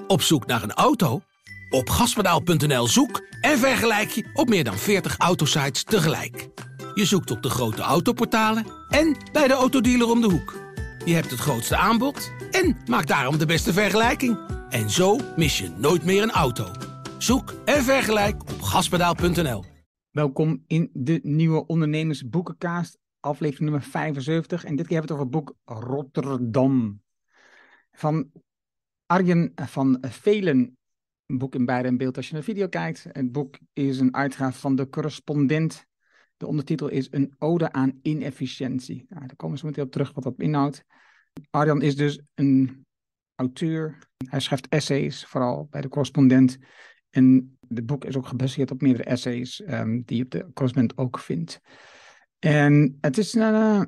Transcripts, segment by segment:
Op zoek naar een auto? Op gaspedaal.nl zoek en vergelijk je op meer dan 40 autosites tegelijk. Je zoekt op de grote autoportalen en bij de autodealer om de hoek. Je hebt het grootste aanbod en maakt daarom de beste vergelijking. En zo mis je nooit meer een auto. Zoek en vergelijk op gaspedaal.nl. Welkom in de nieuwe Ondernemersboekencast, aflevering nummer 75. En dit keer hebben we het over het boek Rotterdam. Van Arjen van Velen. Een boek in beide in beeld als je naar de video kijkt. Het boek is een uitgave van De Correspondent. De ondertitel is Een ode aan inefficiëntie. Nou, daar komen we zo meteen op terug wat dat inhoudt. Arjan is dus een auteur. Hij schrijft essays, vooral bij De Correspondent. En het boek is ook gebaseerd op meerdere essays die je op De Correspondent ook vindt. En het is,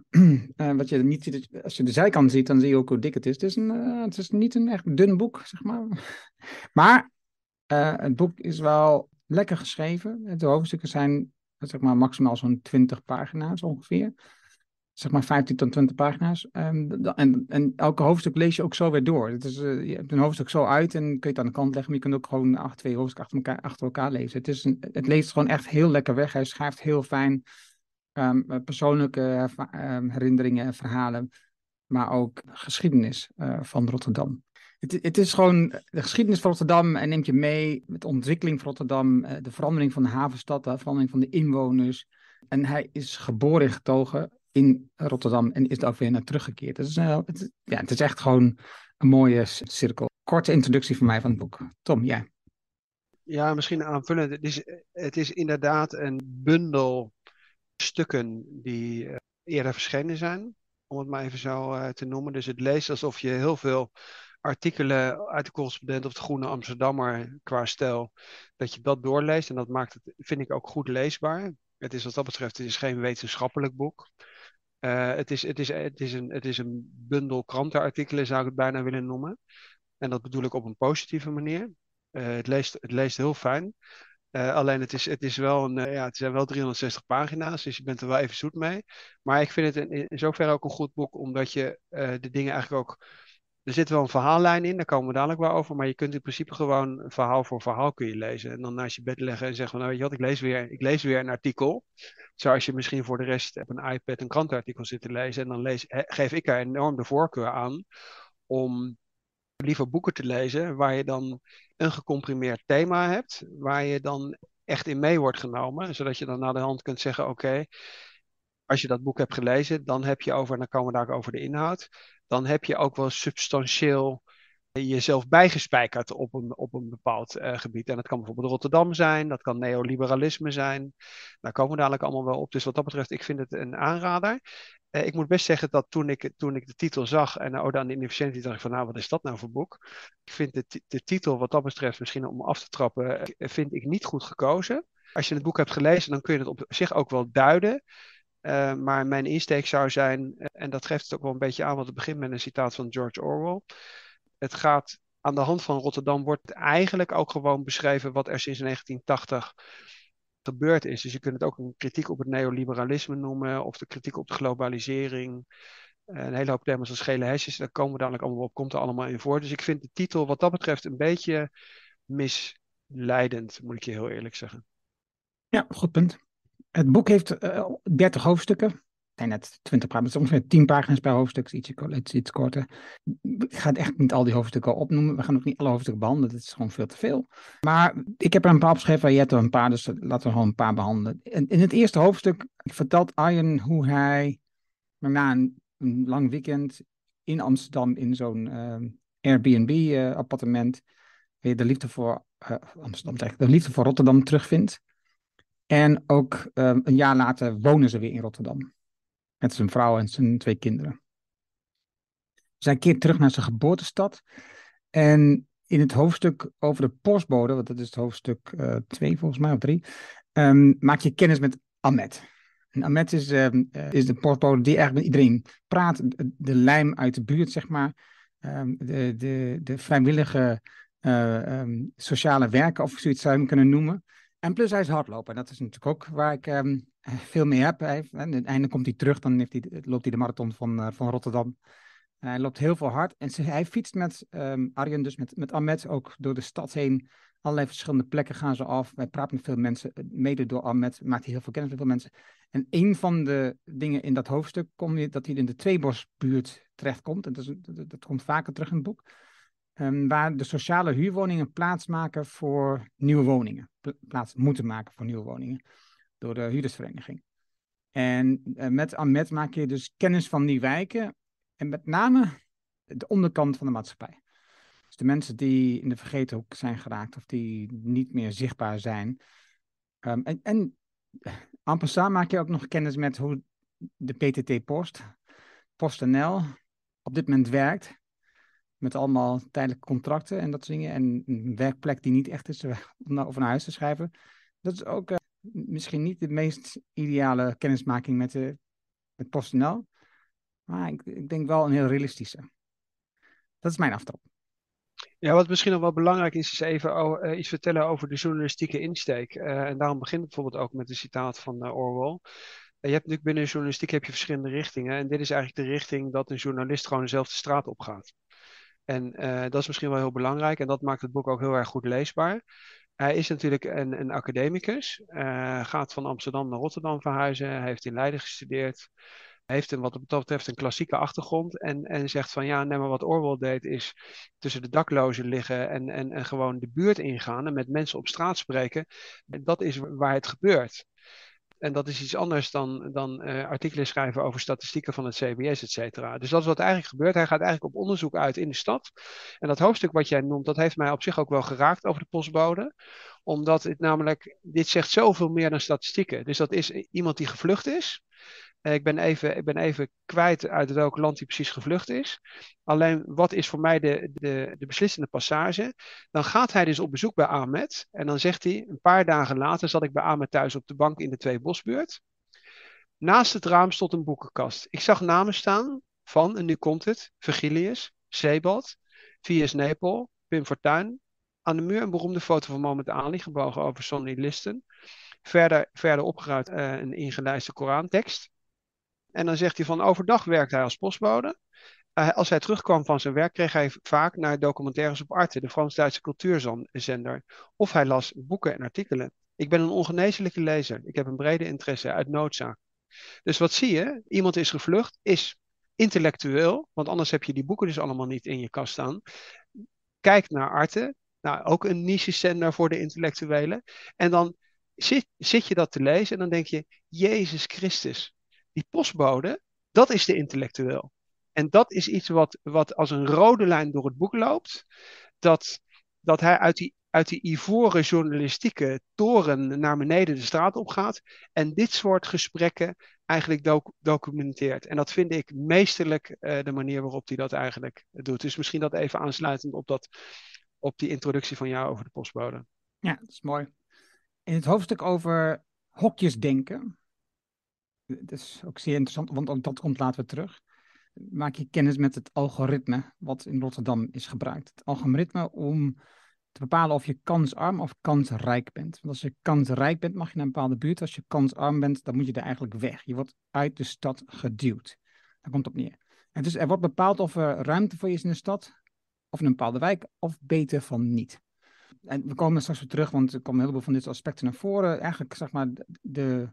wat je niet ziet, als je de zijkant ziet, dan zie je ook hoe dik het is. Het is niet een echt dun boek, zeg maar. Maar het boek is wel lekker geschreven. De hoofdstukken zijn, zeg maar, maximaal zo'n 20 pagina's ongeveer. Zeg maar 15 tot 20 pagina's. En elke hoofdstuk lees je ook zo weer door. Je hebt een hoofdstuk zo uit en kun je het aan de kant leggen. Maar je kunt ook gewoon 2 hoofdstukken achter elkaar lezen. Het leest gewoon echt heel lekker weg. Hij schrijft heel fijn. Persoonlijke herinneringen en verhalen. Maar ook geschiedenis van Rotterdam. Het is gewoon de geschiedenis van Rotterdam en neemt je mee met de ontwikkeling van Rotterdam. De verandering van de havenstad, de verandering van de inwoners. En hij is geboren en getogen in Rotterdam en is daar ook weer naar teruggekeerd. Dus, het is echt gewoon een mooie cirkel. Korte introductie van mij van het boek. Tom, jij? Ja, misschien aanvullend. Het is inderdaad een bundel stukken die eerder verschenen zijn, om het maar even zo te noemen. Dus het leest alsof je heel veel artikelen uit de Correspondent of de Groene Amsterdammer qua stijl, dat je dat doorleest. En dat maakt het, vind ik, ook goed leesbaar. Het is wat dat betreft, het is geen wetenschappelijk boek. Het is een bundel krantenartikelen, zou ik het bijna willen noemen. En dat bedoel ik op een positieve manier. Het leest heel fijn. Alleen het zijn wel 360 pagina's, dus je bent er wel even zoet mee. Maar ik vind het in zoverre ook een goed boek, omdat je de dingen eigenlijk ook... Er zit wel een verhaallijn in, daar komen we dadelijk wel over. Maar je kunt in principe gewoon verhaal voor verhaal kun je lezen. En dan naast je bed leggen en zeggen, nou weet je wat, ik lees weer een artikel. Zoals je misschien voor de rest op een iPad een krantenartikel zit te lezen. En dan geef ik er enorm de voorkeur aan om liever boeken te lezen waar je dan een gecomprimeerd thema hebt, waar je dan echt in mee wordt genomen, zodat je dan naar de hand kunt zeggen, oké, als je dat boek hebt gelezen, dan heb je en dan komen we daar over de inhoud, dan heb je ook wel substantieel jezelf bijgespijkerd op een bepaald gebied. En dat kan bijvoorbeeld Rotterdam zijn, dat kan neoliberalisme zijn. Daar komen we dadelijk allemaal wel op. Dus wat dat betreft, ik vind het een aanrader. Ik moet best zeggen dat toen ik de titel zag en Ode aan de inefficiëntie, dacht ik van, nou, wat is dat nou voor boek? Ik vind de titel wat dat betreft, misschien om af te trappen, vind ik niet goed gekozen. Als je het boek hebt gelezen, dan kun je het op zich ook wel duiden. Maar mijn insteek zou zijn, en dat geeft het ook wel een beetje aan, want het begint met een citaat van George Orwell. Het gaat aan de hand van Rotterdam, wordt eigenlijk ook gewoon beschreven wat er sinds 1980 gebeurd is. Dus je kunt het ook een kritiek op het neoliberalisme noemen, of de kritiek op de globalisering. Een hele hoop thema's als gele hesjes, daar komen we dadelijk allemaal op, komt er allemaal in voor. Dus ik vind de titel wat dat betreft een beetje misleidend, moet ik je heel eerlijk zeggen. Ja, goed punt. Het boek heeft 30 hoofdstukken. En net 20 pagina's, ongeveer 10 pagina's per hoofdstuk, iets korter. Ik ga echt niet al die hoofdstukken opnoemen. We gaan ook niet alle hoofdstukken behandelen, dat is gewoon veel te veel. Maar ik heb er een paar opgeschreven, je hebt er een paar, dus laten we gewoon een paar behandelen. In het eerste hoofdstuk vertelt Arjen hoe hij na een lang weekend in Amsterdam in zo'n Airbnb-appartement weer de liefde voor de liefde voor Rotterdam terugvindt. En ook een jaar later wonen ze weer in Rotterdam. Met zijn vrouw en zijn 2 kinderen. Zij keert terug naar zijn geboortestad. En in het hoofdstuk over de postbode, want dat is het hoofdstuk 2 volgens mij, of 3, maak je kennis met Ahmed. En Ahmed is de postbode die eigenlijk met iedereen praat. De lijm uit de buurt, zeg maar. De vrijwillige sociale werken, of zoiets zou je hem kunnen noemen. En plus hij is hardloper. Dat is natuurlijk ook waar ik veel mee heb. Aan het einde komt hij terug, dan loopt hij de marathon van Rotterdam. Hij loopt heel veel hard. En hij fietst met Arjen, dus met Ahmed, ook door de stad heen. Allerlei verschillende plekken gaan ze af. Wij praten met veel mensen. Mede door Ahmed maakt hij heel veel kennis met veel mensen. En een van de dingen in dat hoofdstuk dat hij in de Tweebosbuurt terechtkomt. En dat komt vaker terug in het boek. Waar de sociale huurwoningen plaats maken voor nieuwe woningen. Plaats moeten maken voor nieuwe woningen. Door de huurdersvereniging. En met Ahmed maak je dus kennis van die wijken. En met name de onderkant van de maatschappij. Dus de mensen die in de vergetenhoek zijn geraakt of die niet meer zichtbaar zijn. En en passant maak je ook nog kennis met hoe de PTT Post, PostNL, op dit moment werkt. Met allemaal tijdelijke contracten en dat soort dingen. En een werkplek die niet echt is om over naar huis te schrijven. Dat is ook misschien niet de meest ideale kennismaking met PostNL. Maar ik denk wel een heel realistische. Dat is mijn aftrap. Ja, wat misschien nog wel belangrijk is even iets vertellen over de journalistieke insteek. En daarom begint het bijvoorbeeld ook met een citaat van Orwell. Je hebt natuurlijk binnen de journalistiek heb je verschillende richtingen. En dit is eigenlijk de richting dat een journalist gewoon dezelfde straat opgaat. En dat is misschien wel heel belangrijk. En dat maakt het boek ook heel erg goed leesbaar. Hij is natuurlijk een academicus. Gaat van Amsterdam naar Rotterdam verhuizen. Hij heeft in Leiden gestudeerd. Heeft wat dat betreft een klassieke achtergrond. En zegt van ja, nee, maar wat Orwell deed is tussen de daklozen liggen en gewoon de buurt ingaan en met mensen op straat spreken. Dat is waar het gebeurt. En dat is iets anders dan artikelen schrijven over statistieken van het CBS, et cetera. Dus dat is wat eigenlijk gebeurt. Hij gaat eigenlijk op onderzoek uit in de stad. En dat hoofdstuk wat jij noemt, dat heeft mij op zich ook wel geraakt over de postbode. Omdat het namelijk, dit zegt zoveel meer dan statistieken. Dus dat is iemand die gevlucht is. Ik ben even kwijt uit welk land hij precies gevlucht is. Alleen, wat is voor mij de beslissende passage? Dan gaat hij dus op bezoek bij Ahmed. En dan zegt hij, een paar dagen later zat ik bij Ahmed thuis op de bank in de Tweebosbuurt. Naast het raam stond een boekenkast. Ik zag namen staan van, en nu komt het, Virgilius, Sebald, V.S. Naipaul, Pim Fortuyn. Aan de muur een beroemde foto van Mohammed Ali, gebogen over Sonny Liston. Verder opgeruimd een ingelijste Korantekst. En dan zegt hij van overdag werkte hij als postbode. Als hij terugkwam van zijn werk kreeg hij vaak naar documentaires op Arte, de Frans-Duitse cultuurzender. Of hij las boeken en artikelen. Ik ben een ongeneeslijke lezer. Ik heb een brede interesse uit noodzaak. Dus wat zie je? Iemand is gevlucht, is intellectueel, want anders heb je die boeken dus allemaal niet in je kast staan. Kijkt naar Arte, nou ook een niche-zender voor de intellectuelen. En dan zit je dat te lezen en dan denk je, Jezus Christus. Die postbode, dat is de intellectueel. En dat is iets wat als een rode lijn door het boek loopt. Dat hij uit die ivoren journalistieke toren naar beneden de straat opgaat. En dit soort gesprekken eigenlijk documenteert. En dat vind ik meesterlijk de manier waarop hij dat eigenlijk doet. Dus misschien dat even aansluitend op die introductie van jou over de postbode. Ja, dat is mooi. In het hoofdstuk over hokjesdenken. Dat is ook zeer interessant, want ook dat komt later terug. Maak je kennis met het algoritme wat in Rotterdam is gebruikt. Het algoritme om te bepalen of je kansarm of kansrijk bent. Want als je kansrijk bent, mag je naar een bepaalde buurt. Als je kansarm bent, dan moet je er eigenlijk weg. Je wordt uit de stad geduwd. Daar komt het op neer. En dus er wordt bepaald of er ruimte voor je is in de stad, of in een bepaalde wijk, of beter van niet. En we komen straks weer terug, want er komen een heleboel van dit soort aspecten naar voren. Eigenlijk, zeg maar, de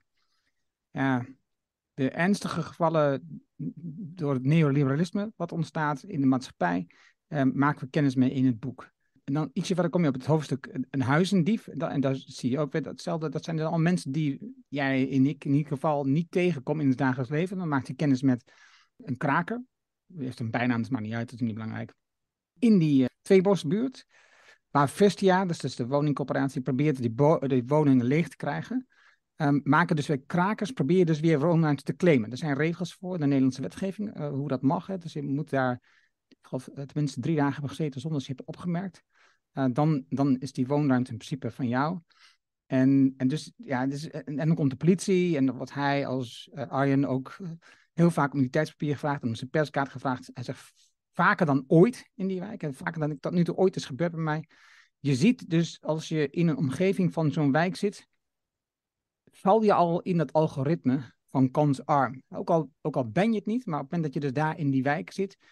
ernstige gevallen door het neoliberalisme wat ontstaat in de maatschappij, maken we kennis mee in het boek. En dan ietsje verder kom je op het hoofdstuk een huizendief. En daar zie je ook weer hetzelfde. Dat zijn dan al mensen die jij en ik in ieder geval niet tegenkomt in het dagelijks leven. Dan maakt hij kennis met een kraker. Die heeft een bijnaam, dat maakt niet uit, dat is niet belangrijk. In die Tweebosbuurt, waar Vestia, dus de woningcorporatie, probeert die woningen leeg te krijgen. Maken dus weer krakers, proberen dus weer woonruimte te claimen. Er zijn regels voor, de Nederlandse wetgeving, hoe dat mag. Hè. Dus je moet daar, ik geloof, tenminste 3 dagen hebben gezeten zonder dat je hebt opgemerkt. Dan is die woonruimte in principe van jou. En dan komt de politie en wat hij als Arjen ook heel vaak om identiteitspapier gevraagd en om zijn perskaart gevraagd. Hij zegt vaker dan ooit in die wijk, en vaker dan dat nu toe ooit is gebeurd bij mij. Je ziet dus als je in een omgeving van zo'n wijk zit, val je al in dat algoritme van kansarm. Ook al ben je het niet, maar op het moment dat je dus daar in die wijk zit,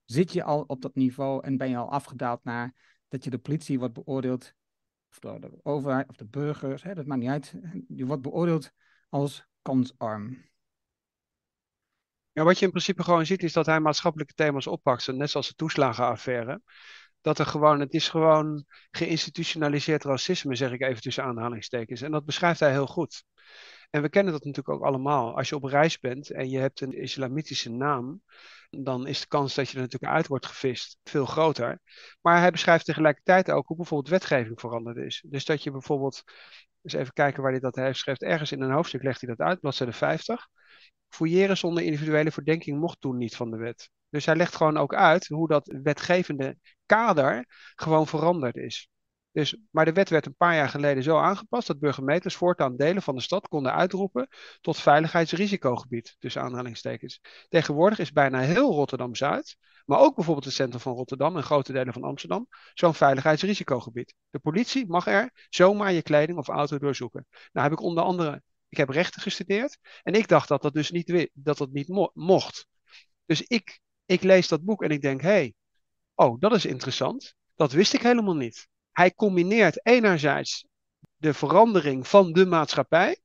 Zit je al op dat niveau en ben je al afgedaald naar dat je de politie wordt beoordeeld, of door de overheid of de burgers, dat maakt niet uit. Je wordt beoordeeld als kansarm. Ja, wat je in principe gewoon ziet is dat hij maatschappelijke thema's oppakt, net zoals de toeslagenaffaire. Het is gewoon geïnstitutionaliseerd racisme, zeg ik even tussen aanhalingstekens. En dat beschrijft hij heel goed. En we kennen dat natuurlijk ook allemaal. Als je op reis bent en je hebt een islamitische naam, dan is de kans dat je er natuurlijk uit wordt gevist veel groter. Maar hij beschrijft tegelijkertijd ook hoe bijvoorbeeld wetgeving veranderd is. Dus dat je bijvoorbeeld, eens even kijken waar hij dat heeft geschreven. Ergens in een hoofdstuk legt hij dat uit, bladzijde 50. Fouilleren zonder individuele verdenking mocht toen niet van de wet. Dus hij legt gewoon ook uit hoe dat wetgevende kader gewoon veranderd is. Dus, maar de wet werd een paar jaar geleden zo aangepast dat burgemeesters voortaan delen van de stad konden uitroepen tot veiligheidsrisicogebied, tussen aanhalingstekens. Tegenwoordig is bijna heel Rotterdam-Zuid, maar ook bijvoorbeeld het centrum van Rotterdam en grote delen van Amsterdam, zo'n veiligheidsrisicogebied. De politie mag er zomaar je kleding of auto doorzoeken. Nou heb ik onder andere, ik heb rechten gestudeerd en ik dacht dat dat dus niet mocht. Dus ik lees dat boek en ik denk, oh, dat is interessant. Dat wist ik helemaal niet. Hij combineert enerzijds de verandering van de maatschappij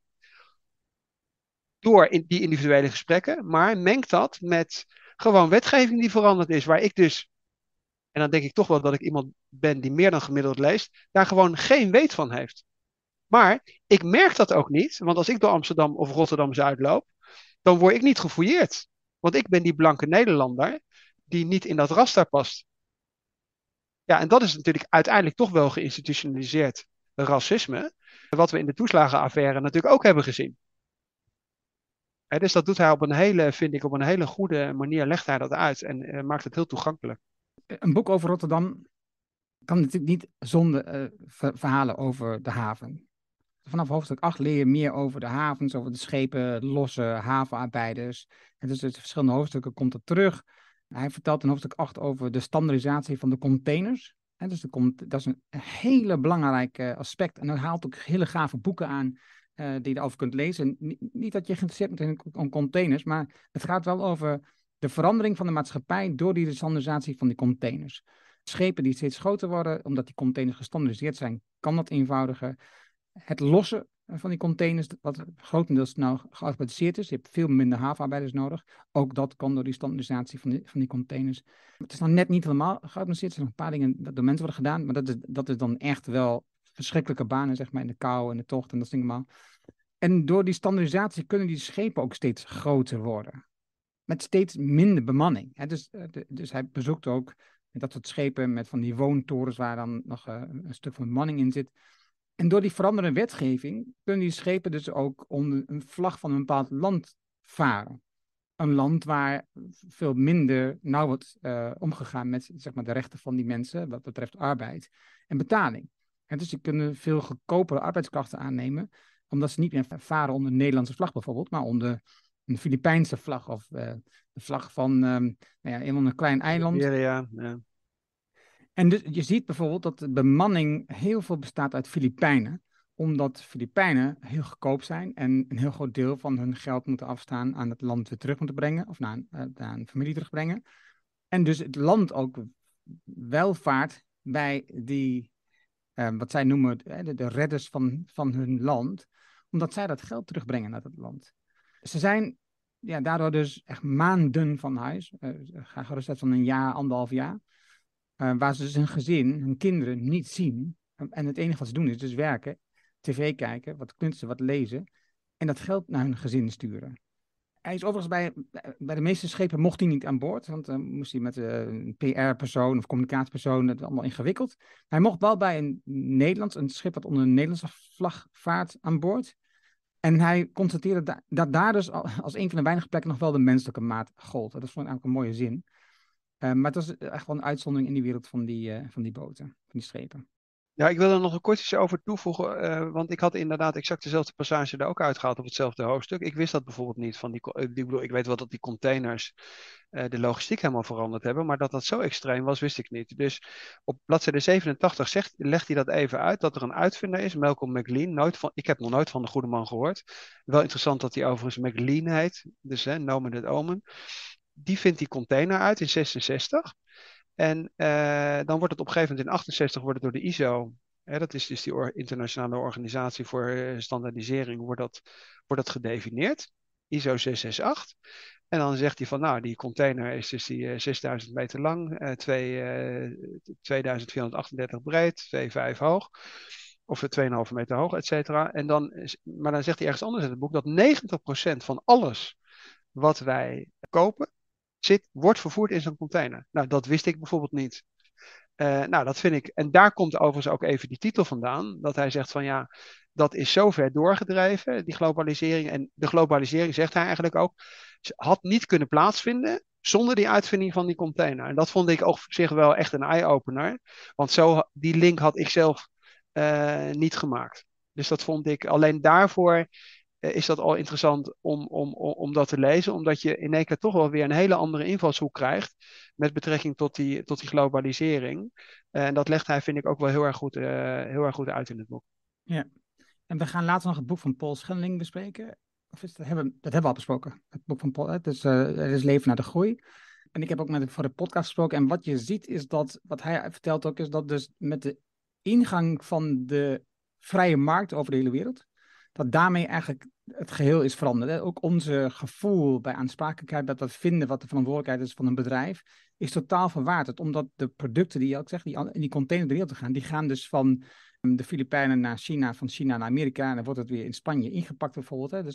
door die individuele gesprekken, maar mengt dat met gewoon wetgeving die veranderd is, waar ik dus, en dan denk ik toch wel dat ik iemand ben die meer dan gemiddeld leest, daar gewoon geen weet van heeft. Maar ik merk dat ook niet, want als ik door Amsterdam of Rotterdam-Zuid loop, dan word ik niet gefouilleerd. Want ik ben die blanke Nederlander die niet in dat raster past. Ja, en dat is natuurlijk uiteindelijk toch wel geïnstitutionaliseerd racisme, wat we in de toeslagenaffaire natuurlijk ook hebben gezien. Dus dat doet hij op een hele, vind ik, op een hele goede manier legt hij dat uit en maakt het heel toegankelijk. Een boek over Rotterdam kan natuurlijk niet zonder verhalen over de haven. Vanaf hoofdstuk 8 leer je meer over de havens, over de schepen, losse havenarbeiders. En dus uit verschillende hoofdstukken komt het terug. Hij vertelt in hoofdstuk 8 over de standaardisatie van de containers. En dus dat is een hele belangrijk aspect. En hij haalt ook hele gave boeken aan die je erover kunt lezen. Niet dat je geïnteresseerd bent in containers, maar het gaat wel over de verandering van de maatschappij door die standaardisatie van die containers. Schepen die steeds groter worden, omdat die containers gestandaardiseerd zijn, kan dat eenvoudiger. Het lossen van die containers, wat grotendeels nou geautomatiseerd is. Je hebt veel minder havenarbeiders nodig. Ook dat kan door die standaardisatie van die containers. Het is nog net niet helemaal geautomatiseerd. Er zijn nog een paar dingen dat door mensen worden gedaan. Maar dat is dan echt wel verschrikkelijke banen, zeg maar, in de kou en de tocht en dat soort dingen. En door die standaardisatie kunnen die schepen ook steeds groter worden. Met steeds minder bemanning. Dus hij bezoekt ook dat soort schepen met van die woontorens waar dan nog een stuk van bemanning in zit. En door die veranderende wetgeving kunnen die schepen dus ook onder een vlag van een bepaald land varen. Een land waar veel minder nauw wordt omgegaan met, zeg maar, de rechten van die mensen wat betreft arbeid en betaling. En dus die kunnen veel goedkopere arbeidskrachten aannemen, omdat ze niet meer varen onder een Nederlandse vlag bijvoorbeeld, maar onder een Filipijnse vlag of de vlag van een klein eiland. Ja. En dus je ziet bijvoorbeeld dat de bemanning heel veel bestaat uit Filipijnen, omdat Filipijnen heel goedkoop zijn en een heel groot deel van hun geld moeten afstaan aan het land weer terug moeten brengen, of naar een familie terugbrengen. En dus het land ook welvaart bij die, wat zij noemen, de redders van hun land, omdat zij dat geld terugbrengen naar het land. Ze zijn daardoor dus echt maanden van huis, ga gerust uit van een jaar, 1,5 jaar. Waar ze dus hun gezin, hun kinderen niet zien. En het enige wat ze doen is dus werken, tv kijken, wat kunsten, wat lezen. En dat geld naar hun gezin sturen. Hij is overigens bij de meeste schepen mocht hij niet aan boord. Want dan moest hij met een PR-persoon of communicatiepersoon, dat is allemaal ingewikkeld. Hij mocht wel bij een schip dat onder een Nederlandse vlag vaart aan boord. En hij constateerde dat daar dus als een van de weinige plekken nog wel de menselijke maat gold. Dat vond ik eigenlijk een mooie zin. Maar het was echt wel een uitzondering in die wereld van die boten, van die schepen. Ja, ik wil er nog een kort iets over toevoegen, want ik had inderdaad exact dezelfde passage er ook uitgehaald op hetzelfde hoofdstuk. Ik wist dat bijvoorbeeld niet van ik weet wel dat die containers de logistiek helemaal veranderd hebben, maar dat dat zo extreem was, wist ik niet. Dus op bladzijde 87 legt hij dat even uit, dat er een uitvinder is, Malcolm McLean. Ik heb nog nooit van de goede man gehoord. Wel interessant dat hij overigens McLean heet, dus nomen het omen. die vindt die container uit in 66. En dan wordt het op een gegeven moment in 68 wordt het door de ISO, dat is dus die internationale organisatie voor standaardisering, wordt dat gedefinieerd. ISO 668. En dan zegt hij van, nou, die container is dus die 6000 meter lang, 2438 breed, 2,5 hoog. Of 2,5 meter hoog, et cetera. Maar dan zegt hij ergens anders in het boek dat 90% van alles wat wij kopen, wordt vervoerd in zo'n container. Nou, dat wist ik bijvoorbeeld niet. Nou, dat vind ik. En daar komt overigens ook even die titel vandaan. Dat hij zegt van ja, dat is zo ver doorgedreven, die globalisering. En de globalisering, zegt hij eigenlijk ook, had niet kunnen plaatsvinden zonder die uitvinding van die container. En dat vond ik ook op zich wel echt een eye-opener. Want die link had ik zelf niet gemaakt. Dus dat vond ik alleen daarvoor is dat al interessant om dat te lezen. Omdat je in één keer toch wel weer een hele andere invalshoek krijgt met betrekking tot die globalisering. En dat legt hij, vind ik, ook wel heel erg goed uit in het boek. Ja, en we gaan later nog het boek van Paul Schelling bespreken. Dat hebben we al besproken, het boek van Paul. Het is, er is Leven naar de Groei. En ik heb ook met hem voor de podcast gesproken. En wat je ziet is dat, wat hij vertelt ook, is dat dus met de ingang van de vrije markt over de hele wereld, dat daarmee eigenlijk het geheel is veranderd. Hè? Ook onze gevoel bij aansprakelijkheid, dat we vinden wat de verantwoordelijkheid is van een bedrijf, is totaal verwaterd. Omdat de producten die je ook zegt, die in die container de wereld gaan, die gaan dus van de Filipijnen naar China, van China naar Amerika, en dan wordt het weer in Spanje ingepakt bijvoorbeeld. Hè? Dus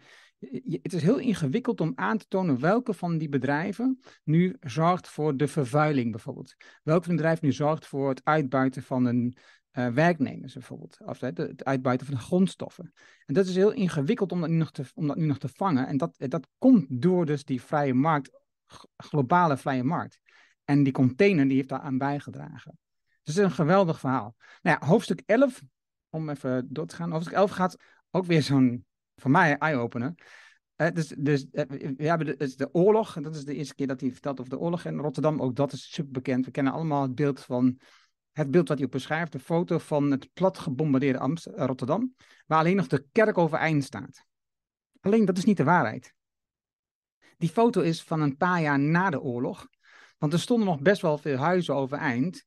het is heel ingewikkeld om aan te tonen welke van die bedrijven nu zorgt voor de vervuiling bijvoorbeeld. Welke van die bedrijven nu zorgt voor het uitbuiten van een werknemers bijvoorbeeld. Of het uitbuiten van de grondstoffen. En dat is heel ingewikkeld om dat nu nog te vangen. En dat komt door dus die vrije markt, globale vrije markt. En die container die heeft daar aan bijgedragen. Dus het is een geweldig verhaal. Nou ja, hoofdstuk 11, om even door te gaan. Hoofdstuk 11 gaat ook weer zo'n, voor mij, eye-opener. Dus we hebben de oorlog. En dat is de eerste keer dat hij vertelt over de oorlog in Rotterdam. Ook dat is super bekend. We kennen allemaal het beeld wat hij ook beschrijft. De foto van het plat gebombardeerde Rotterdam. Waar alleen nog de kerk overeind staat. Alleen dat is niet de waarheid. Die foto is van een paar jaar na de oorlog. Want er stonden nog best wel veel huizen overeind.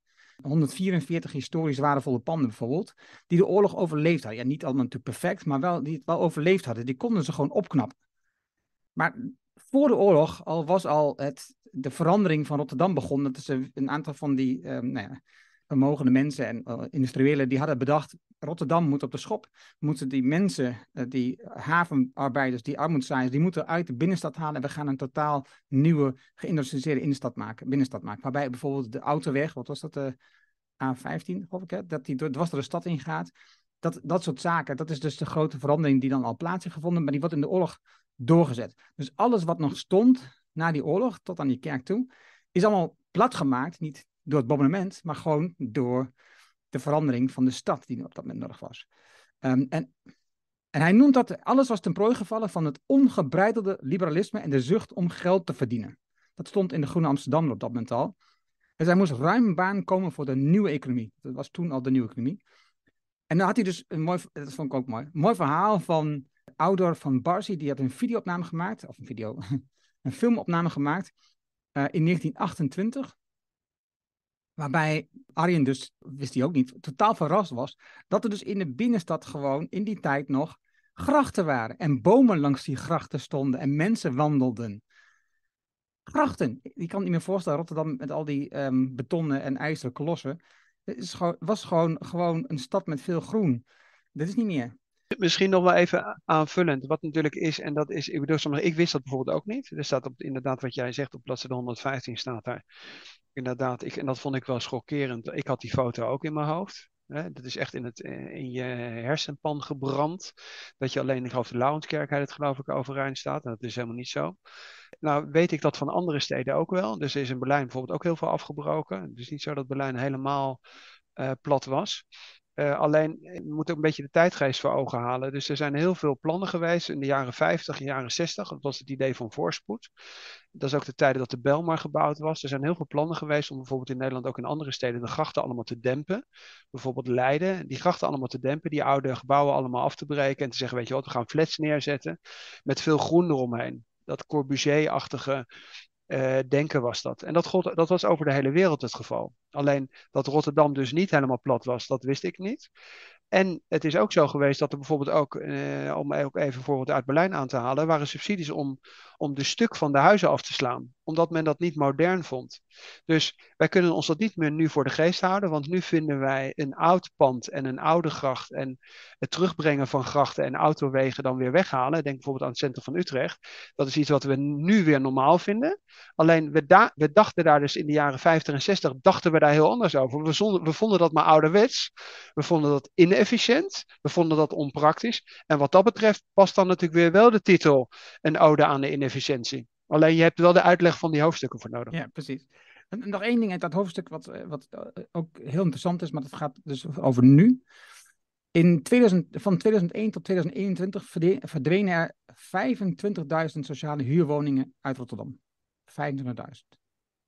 144 historisch waardevolle panden bijvoorbeeld, die de oorlog overleefd hadden. Ja, niet allemaal natuurlijk perfect, maar wel, die het wel overleefd hadden. Die konden ze gewoon opknappen. Maar voor de oorlog was de verandering van Rotterdam begonnen. Dat is een aantal van die vermogende mensen en industriëlen, die hadden bedacht, Rotterdam moet op de schop. Moeten die mensen, die havenarbeiders, die armoedzaaiers, die moeten uit de binnenstad halen. En we gaan een totaal nieuwe, geïndustrialiseerde binnenstad maken. Waarbij bijvoorbeeld de autoweg, wat was dat, de A15, geloof ik, hè, dat die dwars door de stad ingaat. Dat soort zaken, dat is dus de grote verandering die dan al plaats heeft gevonden, maar die wordt in de oorlog doorgezet. Dus alles wat nog stond na die oorlog, tot aan die kerk toe, is allemaal plat gemaakt, niet door het bombardement, maar gewoon door de verandering van de stad die op dat moment nodig was. En hij noemt dat alles was ten prooi gevallen van het ongebreidelde liberalisme en de zucht om geld te verdienen. Dat stond in de Groene Amsterdammer op dat moment al. Dus hij moest ruim een baan komen voor de nieuwe economie. Dat was toen al de nieuwe economie. En dan had hij dus een mooi, dat vond ik ook mooi, een mooi verhaal van Audor van Barsi, die had een videoopname gemaakt, of een filmopname gemaakt in 1928. Waarbij Arjen dus, wist hij ook niet, totaal verrast was, dat er dus in de binnenstad gewoon in die tijd nog grachten waren. En bomen langs die grachten stonden en mensen wandelden. Grachten. Je kan het niet meer voorstellen, Rotterdam met al die betonnen en ijzeren kolossen. Het was gewoon een stad met veel groen. Dat is niet meer. Misschien nog wel even aanvullend, wat natuurlijk is, en dat is, ik bedoel, ik wist dat bijvoorbeeld ook niet. Er staat inderdaad wat jij zegt, op bladzijde 115 staat daar. Inderdaad, en dat vond ik wel schokkerend. Ik had die foto ook in mijn hoofd. Dat is echt in je hersenpan gebrand. Dat je alleen, ik geloof de Laurenskerk, het geloof ik, overeind staat. En dat is helemaal niet zo. Nou weet ik dat van andere steden ook wel. Dus er is in Berlijn bijvoorbeeld ook heel veel afgebroken. Het is niet zo dat Berlijn helemaal plat was. Alleen, je moet ook een beetje de tijdgeest voor ogen halen. Dus er zijn heel veel plannen geweest in de jaren 50 en jaren 60. Dat was het idee van voorspoed. Dat is ook de tijden dat de Bijlmer gebouwd was. Er zijn heel veel plannen geweest om bijvoorbeeld in Nederland ook in andere steden de grachten allemaal te dempen. Bijvoorbeeld Leiden, die grachten allemaal te dempen, die oude gebouwen allemaal af te breken en te zeggen, weet je wat, we gaan flats neerzetten met veel groen eromheen. Dat Corbusier-achtige denken was dat. En dat was over de hele wereld het geval. Alleen dat Rotterdam dus niet helemaal plat was, dat wist ik niet. En het is ook zo geweest dat er bijvoorbeeld ook, om ook even een voorbeeld uit Berlijn aan te halen, waren subsidies om de stuk van de huizen af te slaan. Omdat men dat niet modern vond. Dus wij kunnen ons dat niet meer nu voor de geest houden, want nu vinden wij een oud pand en een oude gracht en het terugbrengen van grachten en autowegen dan weer weghalen. Denk bijvoorbeeld aan het centrum van Utrecht. Dat is iets wat we nu weer normaal vinden. Alleen we dachten daar dus in de jaren 50 en 60 dachten we daar heel anders over. We vonden dat maar ouderwets. We vonden dat inefficiënt. We vonden dat onpraktisch. En wat dat betreft past dan natuurlijk weer wel de titel een ode aan de inefficiëntie. Alleen je hebt wel de uitleg van die hoofdstukken voor nodig. Ja, precies. En nog één ding uit dat hoofdstuk wat ook heel interessant is, maar dat gaat dus over nu. Van 2001 tot 2021 verdwenen er 25.000 sociale huurwoningen uit Rotterdam. 25.000.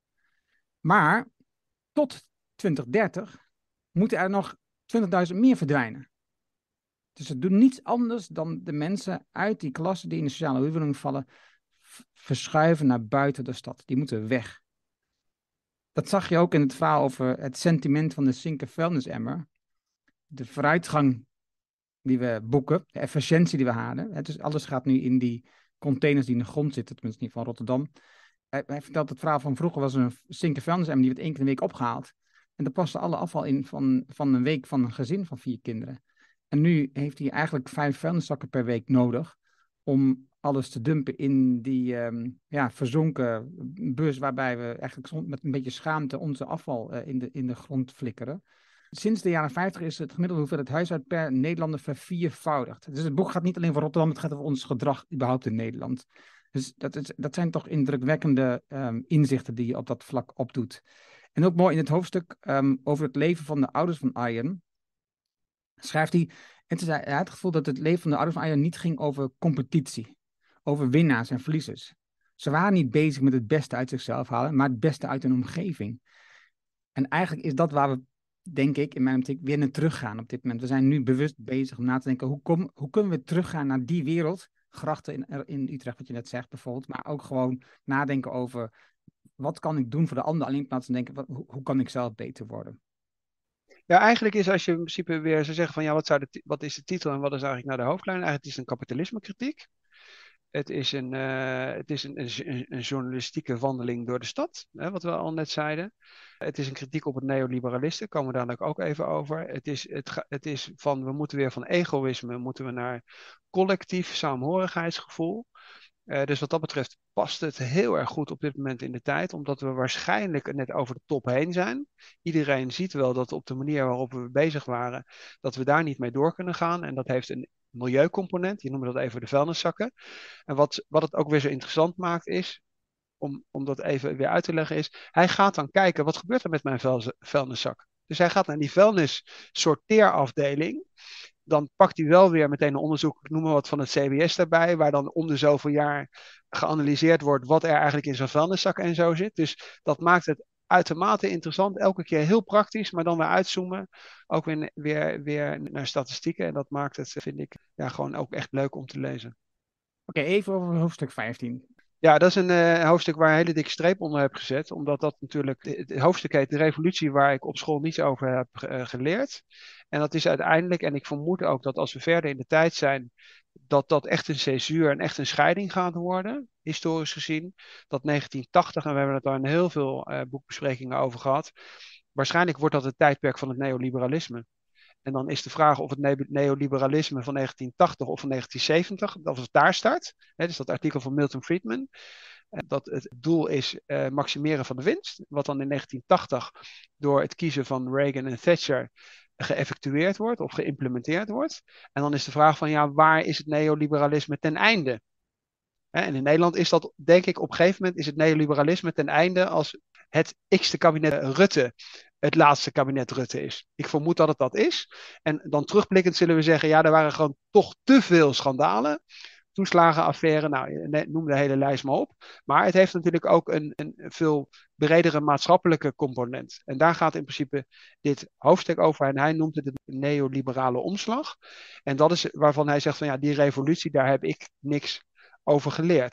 Maar tot 2030 moeten er nog 20.000 meer verdwijnen. Dus ze doen niets anders dan de mensen uit die klassen die in de sociale huurwoning vallen, verschuiven naar buiten de stad. Die moeten weg. Dat zag je ook in het verhaal over het sentiment van de zinken vuilnisemmer. De vooruitgang die we boeken, de efficiëntie die we halen. Dus alles gaat nu in die containers die in de grond zitten, tenminste niet van Rotterdam. Hij vertelt het verhaal van vroeger was er een zinken vuilnisemmer, die werd 1 keer in de week opgehaald. En daar paste alle afval in van een week van een gezin van 4 kinderen. En nu heeft hij eigenlijk 5 vuilniszakken per week nodig om alles te dumpen in die verzonken bus, waarbij we eigenlijk met een beetje schaamte onze afval in de grond flikkeren. Sinds de jaren 50 is het gemiddelde hoeveelheid huishouden per Nederlander verviervoudigd. Dus het boek gaat niet alleen voor Rotterdam, het gaat over ons gedrag überhaupt in Nederland. Dus dat zijn toch indrukwekkende inzichten die je op dat vlak opdoet. En ook mooi in het hoofdstuk over het leven van de ouders van Arjen schrijft hij, hij had het gevoel dat het leven van de ouders van Arjen niet ging over competitie, over winnaars en verliezers. Ze waren niet bezig met het beste uit zichzelf halen, maar het beste uit hun omgeving. En eigenlijk is dat waar we, denk ik, in mijn optiek weer naar teruggaan op dit moment. We zijn nu bewust bezig om na te denken, hoe kunnen we teruggaan naar die wereld, grachten in Utrecht, wat je net zegt bijvoorbeeld, maar ook gewoon nadenken over, wat kan ik doen voor de ander, alleen in plaats van denken, hoe kan ik zelf beter worden? Ja, eigenlijk is als je in principe weer zou zeggen van ja, wat is de titel en wat is eigenlijk naar de hoofdlijn? Eigenlijk is het een kapitalismekritiek. Het is een journalistieke wandeling door de stad, hè, wat we al net zeiden. Het is een kritiek op het neoliberalisme, daar komen we dadelijk ook even over. Het is van, we moeten weer van egoïsme, moeten we naar collectief saamhorigheidsgevoel. Dus wat dat betreft past het heel erg goed op dit moment in de tijd, omdat we waarschijnlijk net over de top heen zijn. Iedereen ziet wel dat op de manier waarop we bezig waren, dat we daar niet mee door kunnen gaan. En dat heeft een milieucomponent, je noemde dat even de vuilniszakken. En wat het ook weer zo interessant maakt is, om dat even weer uit te leggen is, hij gaat dan kijken, wat gebeurt er met mijn vuilniszak? Dus hij gaat naar die vuilnissorteerafdeling. Dan pakt hij wel weer meteen een onderzoek, ik noem maar wat van het CBS daarbij, waar dan om de zoveel jaar geanalyseerd wordt wat er eigenlijk in zo'n vuilniszak en zo zit. Dus dat maakt het uitermate interessant, elke keer heel praktisch, maar dan weer uitzoomen, ook weer naar statistieken. En dat maakt het, vind ik, ja, gewoon ook echt leuk om te lezen. Oké, even over hoofdstuk 15. Ja, dat is een hoofdstuk waar een hele dikke streep onder heb gezet. Omdat dat natuurlijk, het hoofdstuk heet De Revolutie, waar ik op school niets over heb geleerd. En dat is uiteindelijk, en ik vermoed ook dat als we verder in de tijd zijn, dat echt een césuur en echt een scheiding gaat worden, historisch gezien. Dat 1980, en we hebben het daar in heel veel boekbesprekingen over gehad, waarschijnlijk wordt dat het tijdperk van het neoliberalisme. En dan is de vraag of het neoliberalisme van 1980 of van 1970, of het daar start. Hè, dus dat artikel van Milton Friedman. Dat het doel is maximeren van de winst. Wat dan in 1980 door het kiezen van Reagan en Thatcher geëffectueerd wordt of geïmplementeerd wordt. En dan is de vraag van ja, waar is het neoliberalisme ten einde? En in Nederland is dat, denk ik, op een gegeven moment is het neoliberalisme ten einde als het x-te kabinet Rutte het laatste kabinet Rutte is. Ik vermoed dat het dat is. En dan terugblikkend zullen we zeggen, ja, er waren gewoon toch te veel schandalen. Toeslagenaffaire, nou, noem de hele lijst maar op. Maar het heeft natuurlijk ook een veel bredere maatschappelijke component. En daar gaat in principe dit hoofdstuk over. En hij noemt het een neoliberale omslag. En dat is waarvan hij zegt van ja, die revolutie, daar heb ik niks over geleerd.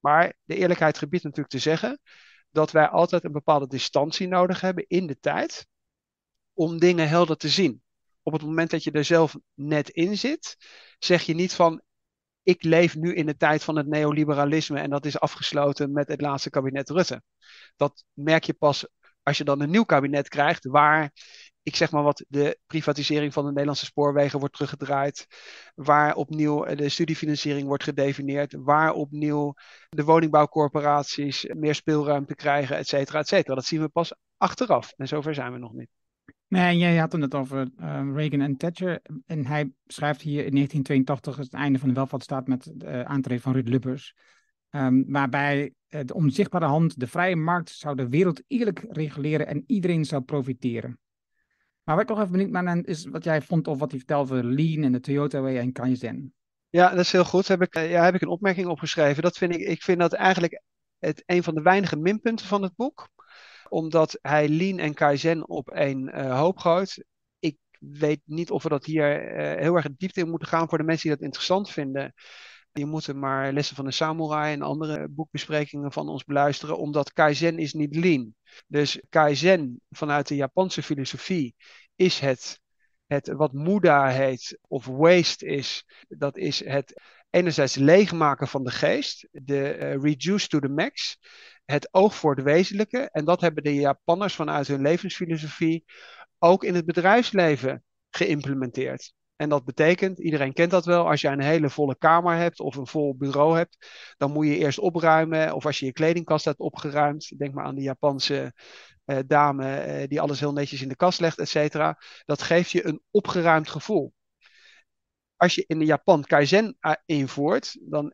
Maar de eerlijkheid gebiedt natuurlijk te zeggen dat wij altijd een bepaalde distantie nodig hebben in de tijd om dingen helder te zien. Op het moment dat je er zelf net in zit, zeg je niet van ik leef nu in de tijd van het neoliberalisme en dat is afgesloten met het laatste kabinet Rutte. Dat merk je pas als je dan een nieuw kabinet krijgt waar, ik zeg maar wat, de privatisering van de Nederlandse spoorwegen wordt teruggedraaid, waar opnieuw de studiefinanciering wordt gedefinieerd, waar opnieuw de woningbouwcorporaties meer speelruimte krijgen, et cetera, et cetera. Dat zien we pas achteraf en zover zijn we nog niet. Nee, jij had het net over Reagan en Thatcher. En hij schrijft hier in 1982 het einde van de welvaartsstaat met de aantreden van Ruud Lubbers. Waarbij de onzichtbare hand, de vrije markt, zou de wereld eerlijk reguleren en iedereen zou profiteren. Maar waar ik nog even benieuwd naar ben, is wat jij vond of wat hij vertelde over Lean en de Toyota Way en Kaizen. Ja, dat is heel goed. Heb ik een opmerking opgeschreven. Ik vind dat eigenlijk een van de weinige minpunten van het boek. Omdat hij Lean en Kaizen op één hoop gooit. Ik weet niet of we dat hier heel erg in diepte in moeten gaan. Voor de mensen die dat interessant vinden. Die moeten maar Lessen van de Samurai en andere boekbesprekingen van ons beluisteren. Omdat Kaizen is niet Lean. Dus Kaizen vanuit de Japanse filosofie is het wat Muda heet of waste is. Dat is het enerzijds leegmaken van de geest. De reduce to the max. Het oog voor het wezenlijke. En dat hebben de Japanners vanuit hun levensfilosofie ook in het bedrijfsleven geïmplementeerd. En dat betekent, iedereen kent dat wel, als je een hele volle kamer hebt of een vol bureau hebt, dan moet je eerst opruimen. Of als je je kledingkast hebt opgeruimd, denk maar aan de Japanse dame die alles heel netjes in de kast legt, et cetera. Dat geeft je een opgeruimd gevoel. Als je in de Japan Kaizen invoert, dan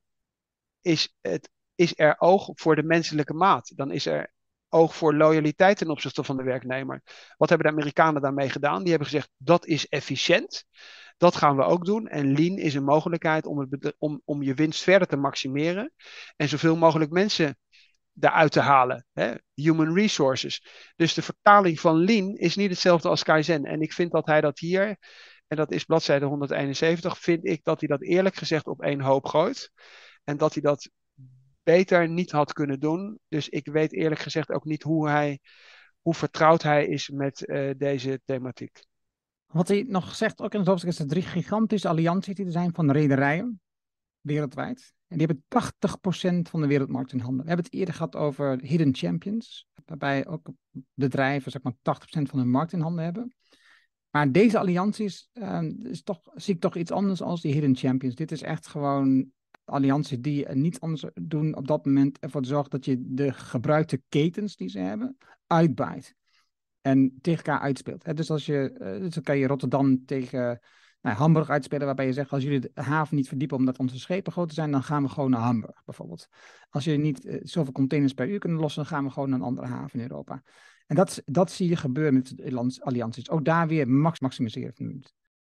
is er oog voor de menselijke maat. Dan is er oog voor loyaliteit ten opzichte van de werknemer. Wat hebben de Amerikanen daarmee gedaan? Die hebben gezegd, dat is efficiënt. Dat gaan we ook doen. En Lean is een mogelijkheid om je winst verder te maximeren. En zoveel mogelijk mensen daaruit te halen. Hè? Human resources. Dus de vertaling van Lean is niet hetzelfde als Kaizen. En ik vind dat hij dat hier, en dat is bladzijde 171, vind ik dat hij dat eerlijk gezegd op één hoop gooit. En dat hij dat beter niet had kunnen doen. Dus ik weet eerlijk gezegd ook niet hoe vertrouwd hij is met deze thematiek. Wat hij nog zegt, ook in het hoofdstuk, is er 3 gigantische allianties die er zijn van rederijen wereldwijd. En die hebben 80% van de wereldmarkt in handen. We hebben het eerder gehad over hidden champions, waarbij ook bedrijven zeg maar 80% van hun markt in handen hebben. Maar deze allianties zie ik toch iets anders als die hidden champions. Dit is echt gewoon allianties die niets anders doen op dat moment ervoor zorgen dat je de gebruikte ketens die ze hebben uitbuit. En tegen elkaar uitspeelt. Dus dus dan kan je Rotterdam tegen Hamburg uitspelen, waarbij je zegt, als jullie de haven niet verdiepen omdat onze schepen groter zijn, dan gaan we gewoon naar Hamburg bijvoorbeeld. Als jullie niet zoveel containers per uur kunnen lossen, dan gaan we gewoon naar een andere haven in Europa. En dat zie je gebeuren met de allianties. Ook daar weer maximiseren.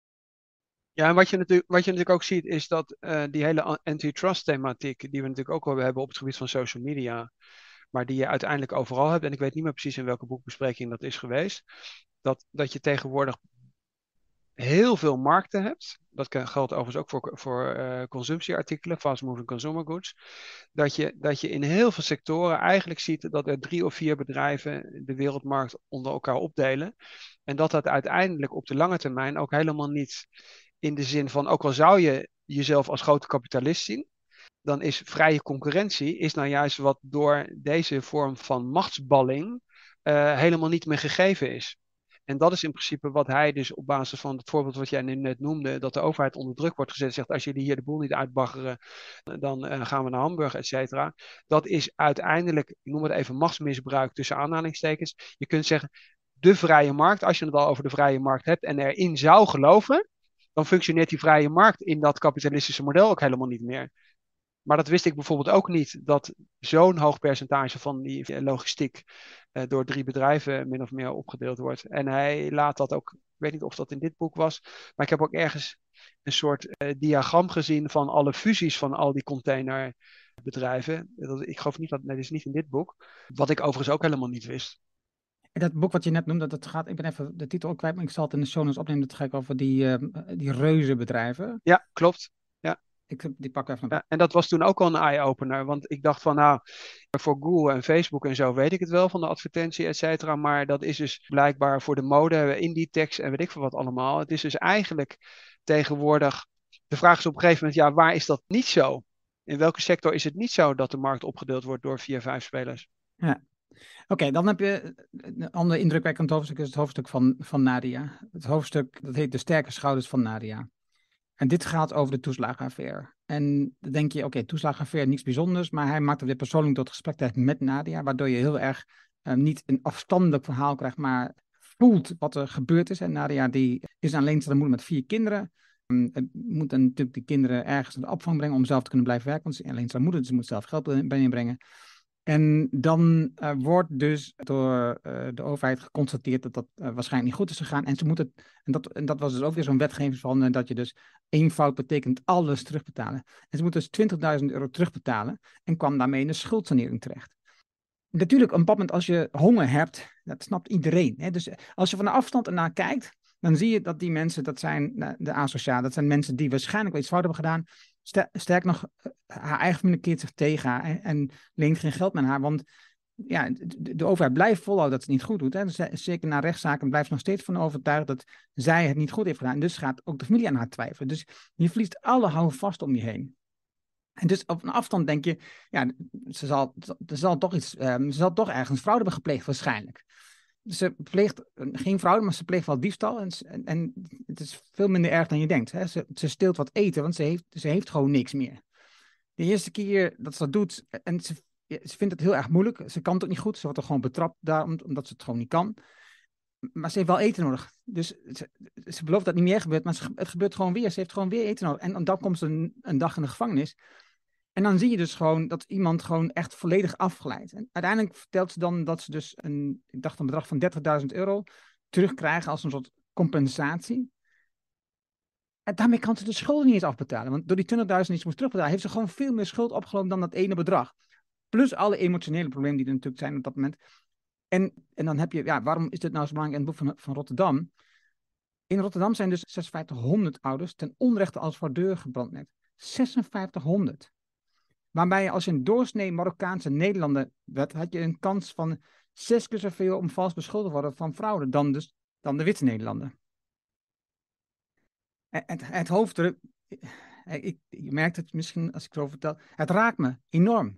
Ja, en wat je natuurlijk ook ziet, is dat die hele antitrust thematiek, die we natuurlijk ook wel hebben op het gebied van social media, maar die je uiteindelijk overal hebt, en ik weet niet meer precies in welke boekbespreking dat is geweest, dat je tegenwoordig heel veel markten hebt. Dat geldt overigens ook voor consumptieartikelen, fast moving consumer goods. Dat je in heel veel sectoren eigenlijk ziet dat er 3 of 4 bedrijven de wereldmarkt onder elkaar opdelen. En dat uiteindelijk op de lange termijn ook helemaal niet in de zin van, ook al zou je jezelf als grote kapitalist zien, dan is vrije concurrentie nou juist wat door deze vorm van machtsballing helemaal niet meer gegeven is. En dat is in principe wat hij dus op basis van het voorbeeld wat jij net noemde, dat de overheid onder druk wordt gezet, zegt als jullie hier de boel niet uitbaggeren, dan gaan we naar Hamburg, et cetera. Dat is uiteindelijk, ik noem het even machtsmisbruik tussen aanhalingstekens. Je kunt zeggen, de vrije markt, als je het al over de vrije markt hebt en erin zou geloven, dan functioneert die vrije markt in dat kapitalistische model ook helemaal niet meer. Maar dat wist ik bijvoorbeeld ook niet, dat zo'n hoog percentage van die logistiek door 3 bedrijven min of meer opgedeeld wordt. En hij laat dat ook, ik weet niet of dat in dit boek was, maar ik heb ook ergens een soort diagram gezien van alle fusies van al die containerbedrijven. Ik geloof niet dat is niet in dit boek, wat ik overigens ook helemaal niet wist. En dat boek wat je net noemde, dat gaat, ik ben even de titel ook kwijt, maar ik zal het in de show notes opnemen. Dat gaat over die reuzenbedrijven. Ja, klopt. Ja. Die pakken we even. Ja, en dat was toen ook al een eye-opener. Want ik dacht van nou, voor Google en Facebook en zo weet ik het wel van de advertentie, et cetera. Maar dat is dus blijkbaar voor de mode, Inditex en weet ik veel wat allemaal. Het is dus eigenlijk tegenwoordig, de vraag is op een gegeven moment, ja, waar is dat niet zo? In welke sector is het niet zo dat de markt opgedeeld wordt door 4, 5 spelers? Ja. Oké, dan heb je een ander indrukwekkend hoofdstuk, is het hoofdstuk van Nadia. Het hoofdstuk, dat heet De sterke schouders van Nadia. En dit gaat over de toeslagenaffaire. En dan denk je, oké, toeslagenaffaire, niets bijzonders, maar hij maakt het weer persoonlijk tot gesprek met Nadia, waardoor je heel erg niet een afstandelijk verhaal krijgt, maar voelt wat er gebeurd is. En Nadia die is een alleenstaande moeder met 4 kinderen. Moet dan natuurlijk die kinderen ergens naar de opvang brengen om zelf te kunnen blijven werken, want ze is alleenstaande moeder, dus ze moet zelf geld binnenbrengen. En dan wordt dus door de overheid geconstateerd dat dat waarschijnlijk niet goed is gegaan. En ze moeten, en dat was dus ook weer zo'n wetgeving van dat je dus 1 fout betekent alles terugbetalen. En ze moeten dus €20.000 terugbetalen en kwam daarmee in de schuldsanering terecht. Natuurlijk, op een bepaald moment als je honger hebt, dat snapt iedereen. Hè? Dus als je van de afstand ernaar kijkt, dan zie je dat die mensen, dat zijn de asocialen, dat zijn mensen die waarschijnlijk wel iets fout hebben gedaan. Sterk nog, haar eigen familie keert zich tegen haar en leent geen geld met haar. Want ja, de overheid blijft volhouden dat ze het niet goed doet. Hè. Dus zeker na rechtszaken blijft nog steeds van overtuigd dat zij het niet goed heeft gedaan. En dus gaat ook de familie aan haar twijfelen. Dus je verliest alle houvast om je heen. En dus op een afstand denk je, ja, ze zal toch ergens fraude hebben gepleegd waarschijnlijk. Ze pleegt geen fraude, maar ze pleegt wel diefstal. En het is veel minder erg dan je denkt. Hè. Ze steelt wat eten, want ze heeft gewoon niks meer. De eerste keer dat ze dat doet, en ze vindt het heel erg moeilijk. Ze kan het ook niet goed. Ze wordt er gewoon betrapt omdat ze het gewoon niet kan. Maar ze heeft wel eten nodig. Dus ze belooft dat het niet meer gebeurt, maar het gebeurt gewoon weer. Ze heeft gewoon weer eten nodig. En dan komt ze een dag in de gevangenis. En dan zie je dus gewoon dat iemand gewoon echt volledig afglijdt. En uiteindelijk vertelt ze dan dat ze dus een bedrag van €30.000 terugkrijgen als een soort compensatie. En daarmee kan ze de schulden niet eens afbetalen. Want door die €20.000 die ze moest terugbetalen, heeft ze gewoon veel meer schuld opgelopen dan dat ene bedrag. Plus alle emotionele problemen die er natuurlijk zijn op dat moment. En dan heb je, ja, waarom is dit nou zo belangrijk in het boek van Rotterdam? In Rotterdam zijn dus 5600 ouders ten onrechte als voor deur gebrand net. 5600. Waarbij als je een doorsnee Marokkaanse Nederlander werd, had je een kans van 6 keer zoveel om vals beschuldigd te worden van fraude dan de witte Nederlander. Het hoofddruk, je merkt het misschien als ik het zo vertel, het raakt me enorm.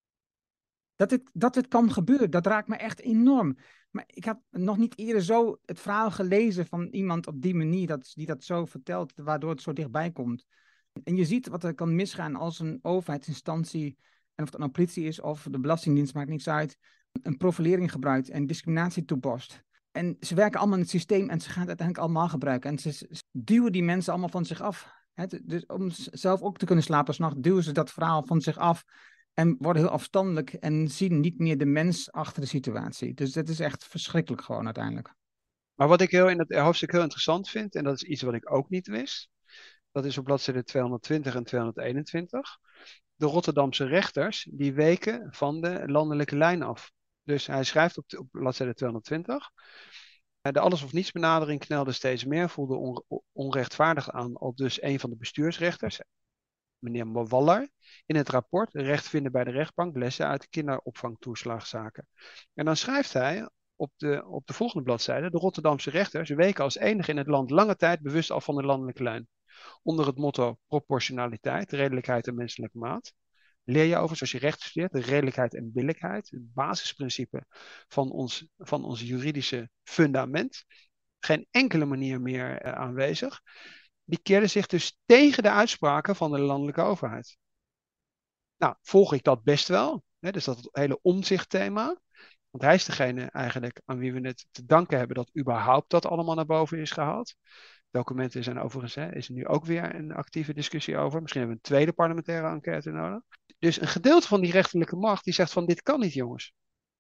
Dat dit kan gebeuren, dat raakt me echt enorm. Maar ik heb nog niet eerder zo het verhaal gelezen van iemand op die manier, die dat zo vertelt, waardoor het zo dichtbij komt. En je ziet wat er kan misgaan als een overheidsinstantie, en of dat nou politie is of de Belastingdienst, maakt niks uit, een profilering gebruikt en discriminatie toepast. En ze werken allemaal in het systeem en ze gaan het uiteindelijk allemaal gebruiken. En ze duwen die mensen allemaal van zich af. Dus om zelf ook te kunnen slapen 's nachts, duwen ze dat verhaal van zich af en worden heel afstandelijk en zien niet meer de mens achter de situatie. Dus dat is echt verschrikkelijk gewoon uiteindelijk. Maar wat ik in het hoofdstuk heel interessant vind, en dat is iets wat ik ook niet wist, dat is op bladzijde 220 en 221. De Rotterdamse rechters, die weken van de landelijke lijn af. Dus hij schrijft op bladzijde 220. De alles of niets benadering knelde steeds meer, voelde onrechtvaardig aan, al dus een van de bestuursrechters, meneer Waller, in het rapport recht vinden bij de rechtbank lessen uit de kinderopvangtoeslagzaken. En dan schrijft hij op de volgende bladzijde, de Rotterdamse rechters weken als enige in het land lange tijd bewust af van de landelijke lijn. Onder het motto proportionaliteit, redelijkheid en menselijke maat. Leer je over, zoals je recht studeert, de redelijkheid en billijkheid, het basisprincipe van ons juridische fundament. Geen enkele manier meer aanwezig. Die keerde zich dus tegen de uitspraken van de landelijke overheid. Nou, volg ik dat best wel. Hè? Dus dat hele omzichtthema. Want hij is degene eigenlijk aan wie we het te danken hebben dat überhaupt dat allemaal naar boven is gehaald. Documenten zijn overigens, is er nu ook weer een actieve discussie over. Misschien hebben we een tweede parlementaire enquête nodig. Dus een gedeelte van die rechterlijke macht die zegt van dit kan niet, jongens.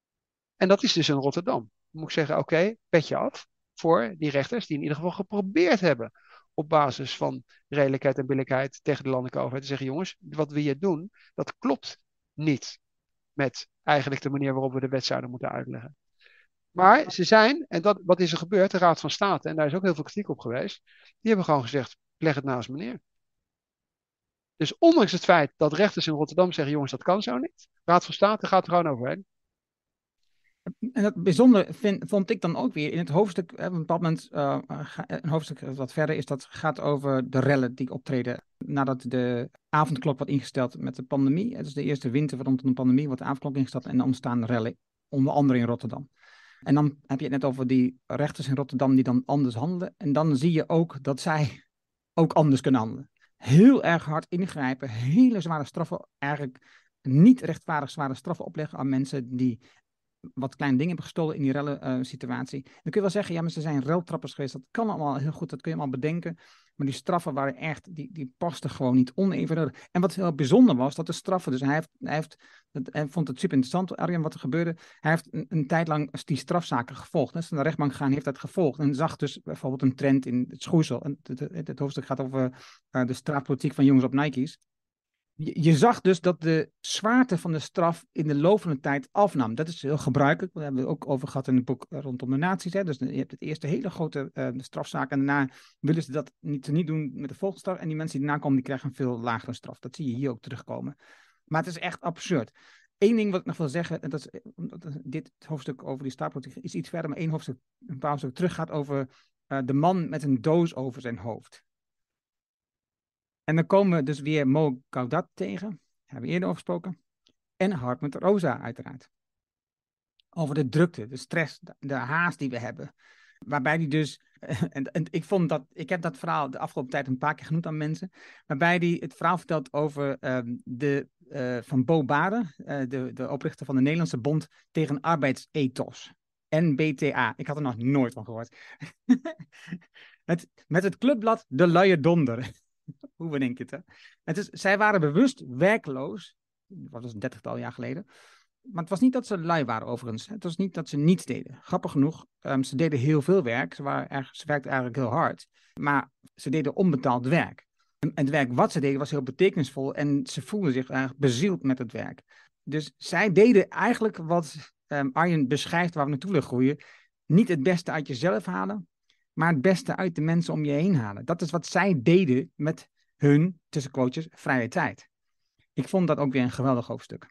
En dat is dus in Rotterdam. Dan moet ik zeggen, oké, petje af voor die rechters die in ieder geval geprobeerd hebben op basis van redelijkheid en billijkheid tegen de landelijke overheid te zeggen, jongens, wat we hier doen, dat klopt niet met eigenlijk de manier waarop we de wet zouden moeten uitleggen. Maar ze zijn, en wat is er gebeurd? De Raad van State, en daar is ook heel veel kritiek op geweest, die hebben gewoon gezegd, leg het nou eens meneer. Dus ondanks het feit dat rechters in Rotterdam zeggen, jongens, dat kan zo niet. Raad van State gaat er gewoon overheen. En dat bijzonder vond ik dan ook weer in het hoofdstuk, op een bepaald moment, een hoofdstuk wat verder is, dat gaat over de rellen die optreden nadat de avondklok wordt ingesteld met de pandemie. Het is de eerste winter rondom de pandemie, wordt de avondklok ingesteld en dan ontstaan rellen, onder andere in Rotterdam. En dan heb je het net over die rechters in Rotterdam die dan anders handelen. En dan zie je ook dat zij ook anders kunnen handelen. Heel erg hard ingrijpen, hele zware straffen, eigenlijk niet rechtvaardig zware straffen opleggen aan mensen die wat kleine dingen hebben gestolen in die rellen situatie. Dan kun je wel zeggen, ja, maar ze zijn reltrappers geweest. Dat kan allemaal heel goed, dat kun je allemaal bedenken. Maar die straffen waren echt, die pasten gewoon niet onevenredig. En wat heel bijzonder was, dat de straffen, dus hij vond het super interessant, Arjen, wat er gebeurde. Hij heeft een tijd lang die strafzaken gevolgd. Dus naar de rechtbank gaan, heeft dat gevolgd. En zag dus bijvoorbeeld een trend in het schoeisel. En het hoofdstuk gaat over de straatpolitiek van jongens op Nike's. Je zag dus dat de zwaarte van de straf in de loop van de tijd afnam. Dat is heel gebruikelijk. Dat hebben we ook over gehad in het boek rondom de nazi's. Hè. Dus je hebt het eerste hele grote strafzaak. En daarna willen ze dat niet doen met de volgende straf. En die mensen die daarna komen, die krijgen een veel lagere straf. Dat zie je hier ook terugkomen. Maar het is echt absurd. Eén ding wat ik nog wil zeggen, en dat is, dit hoofdstuk over die strafpolitiek is iets verder, maar een paar hoofdstuk terug gaat over de man met een doos over zijn hoofd. En dan komen we dus weer Mo Gaudat tegen. Daar hebben we eerder over gesproken. En Hartmut Rosa uiteraard. Over de drukte, de stress, de haast die we hebben. Waarbij die dus... En ik heb dat verhaal de afgelopen tijd een paar keer genoemd aan mensen. Waarbij die het verhaal vertelt over van Bo Baden. De oprichter van de Nederlandse Bond tegen Arbeidsethos. NBTA. Ik had er nog nooit van gehoord. Met het clubblad De Luie Donder. Hoe bedenk je het, hè? Zij waren bewust werkloos. Dat was een 30-tal jaar geleden. Maar het was niet dat ze lui waren overigens. Het was niet dat ze niets deden. Grappig genoeg, ze deden heel veel werk. Ze werkten eigenlijk heel hard. Maar ze deden onbetaald werk. En het werk wat ze deden was heel betekenisvol. En ze voelden zich eigenlijk bezield met het werk. Dus zij deden eigenlijk wat Arjen beschrijft waar we naartoe willen groeien. Niet het beste uit jezelf halen, maar het beste uit de mensen om je heen halen. Dat is wat zij deden met hun, tussen quotes, vrije tijd. Ik vond dat ook weer een geweldig hoofdstuk.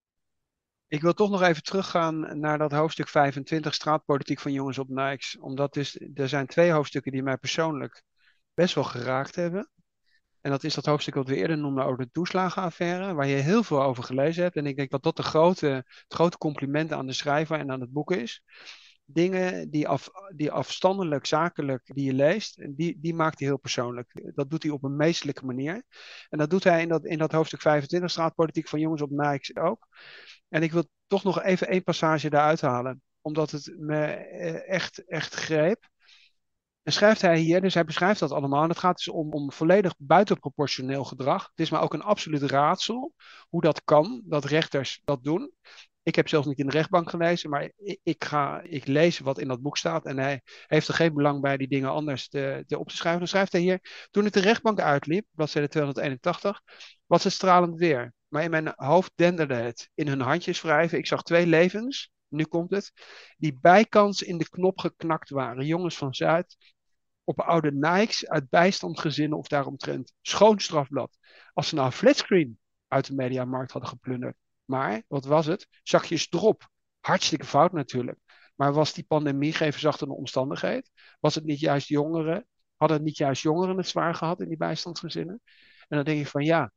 Ik wil toch nog even teruggaan naar dat hoofdstuk 25, straatpolitiek van jongens op Nikes. Omdat er zijn 2 hoofdstukken die mij persoonlijk best wel geraakt hebben. En dat is dat hoofdstuk wat we eerder noemden over de toeslagenaffaire, waar je heel veel over gelezen hebt. En ik denk dat dat het grote compliment aan de schrijver en aan het boek is. Dingen die afstandelijk, zakelijk, die je leest, die maakt hij heel persoonlijk. Dat doet hij op een meestelijke manier. En dat doet hij in dat hoofdstuk 25, straatpolitiek van jongens op Nikes ook. En ik wil toch nog even 1 passage daaruit halen, omdat het me echt greep. En schrijft hij hier, dus hij beschrijft dat allemaal. En het gaat dus om volledig buitenproportioneel gedrag. Het is maar ook een absoluut raadsel hoe dat kan, dat rechters dat doen. Ik heb zelfs niet in de rechtbank gelezen, maar ik lees wat in dat boek staat. En hij heeft er geen belang bij die dingen anders op te schrijven. Dan schrijft hij hier, toen ik de rechtbank uitliep, bladzijde 281, was het stralend weer. Maar in mijn hoofd denderde het. In hun handjes wrijven. Ik zag 2 levens, nu komt het, die bijkans in de knop geknakt waren. Jongens van Zuid, op oude Nikes uit bijstandgezinnen of daaromtrent. Schoon strafblad. Als ze nou een flatscreen uit de mediamarkt hadden geplunderd. Maar, wat was het? Zakjes erop. Hartstikke fout natuurlijk. Maar was die pandemie geen verzachtende omstandigheid? Was het niet juist jongeren? Hadden het niet juist jongeren het zwaar gehad in die bijstandsgezinnen? En dan denk ik van ja,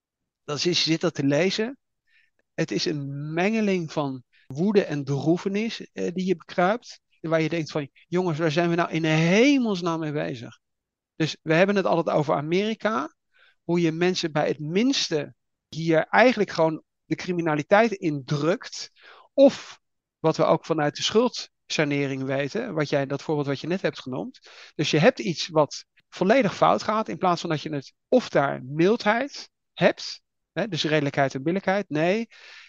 je zit dat te lezen. Het is een mengeling van woede en droefenis die je bekruipt. Waar je denkt van, jongens, waar zijn we nou in hemelsnaam mee bezig? Dus we hebben het altijd over Amerika. Hoe je mensen bij het minste hier eigenlijk gewoon de criminaliteit indrukt. Of wat we ook vanuit de schuldsanering weten. Dat voorbeeld wat je net hebt genoemd. Dus je hebt iets wat volledig fout gaat. In plaats van dat je het of daar mildheid hebt. Dus redelijkheid en billijkheid. Nee.